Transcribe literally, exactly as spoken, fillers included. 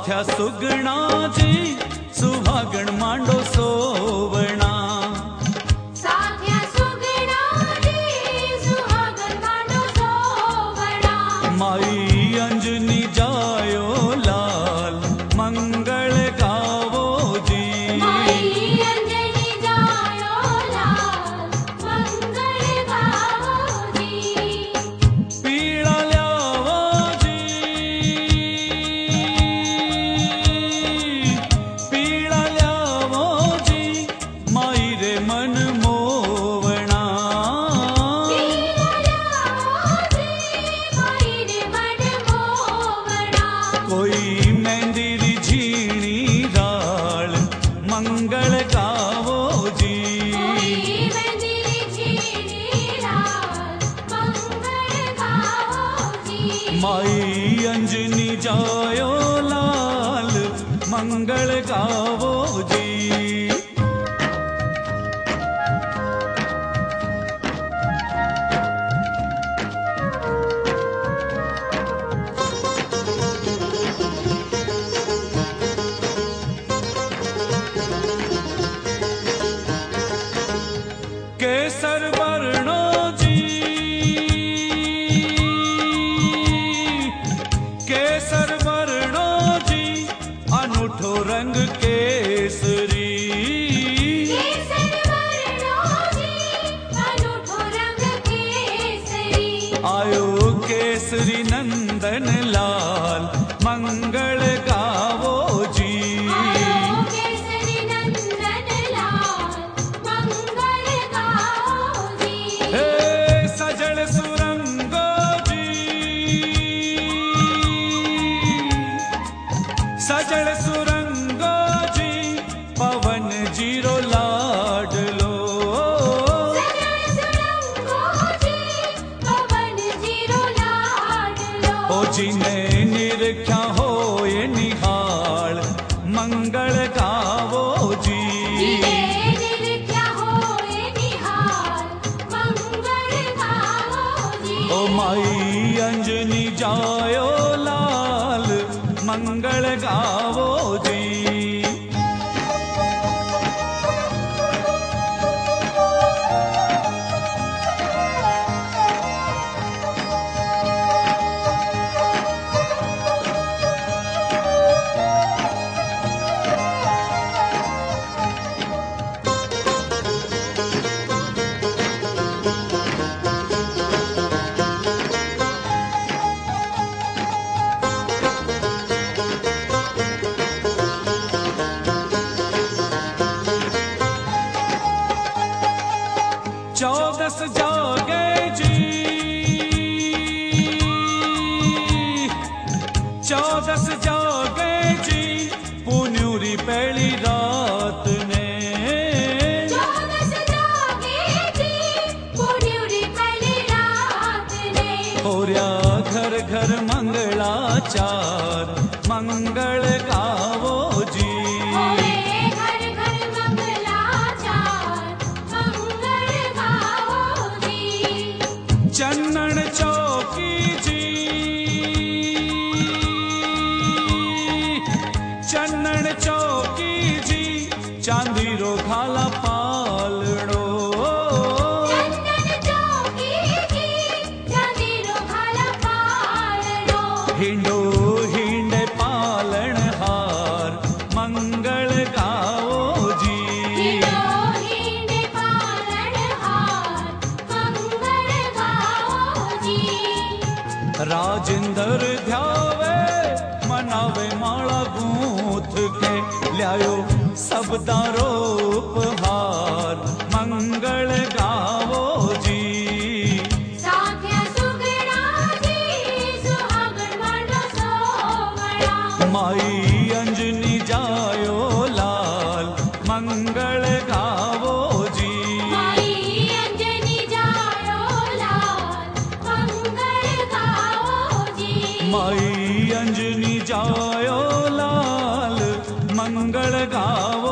साथ्या सुगणा जी सुहागण मांडो सोवणा। साथ्या सुगणा जी सुहागण मांडो सोवणा। माई अंजनी जायो लाल मंगल गावो जी। माई अंजनी जायो लाल मंगल गावो जी। पीड़ा ल्यावो जी, पीड़ा ल्यावो जी, माई रे मन मोवणा। पीड़ा ल्यावो जी, माई रे मन मोवणा। कोई मेहंदी री झीणी राल मंगल गावो जी। कोई मेहंदी झीणी राल मंगल गावो जी। माई अंजनी जायो लाल मंगल गावो जी। केसर वर्णो जी, केसर वर्णो जी, अनूठो रंग केसरी। केसर वर्णो जी, अनूठो रंग केसरी। आयो केसरी नंदन लाल मंगल गावो जी। आयो केसरी नंदन लाल मंगल गावो जी। हे सजल सुरंगो जी, सजल सुरंगो जी, पवन जीरो लाडलो। सजल सुरंगो जी, पवन जीरो लाडलो। ओ जिन्हें निरख्या होए निहाल मंगल गावो जी। जिने निरख्या होए निहाल मंगल गावो जी। ओ माई अंजनी जायो लाल मंगल गावो जी। चौदस जागे जी, चौदस जागे जी, पुन्यूरी पहली रात ने। चौदस जागे जी, पुन्यूरी पहली रात ने। होर्या घर घर मंगलाचार मंगल गावो जी। होए घर घर मंगलाचार मंगल गावो जी। चन्नन चौकी जी, चन्नन चौकी जी, चांदी रो खाला पालड़ो। चंदन चौकी जी, चांदी रो खाला पालड़ो। हिंडो हिंडे पालन हार मंगल गावो जी। हिंडो हिंडे पालन हार मंगल गावो जी। राजेंद्र ध्यावे मनावे माला गूंथ के, ल्यायो सबदारो उपहार मंगल गावो जी। साथ्या सुगणा जी सुहागण मांडो सोवणा। माई अंजनी जायो लाल मंगल गावो जी। माई अंजनी जायो लाल मंगल गावो जी। माई अंजनी जायो लाल मंगल गावो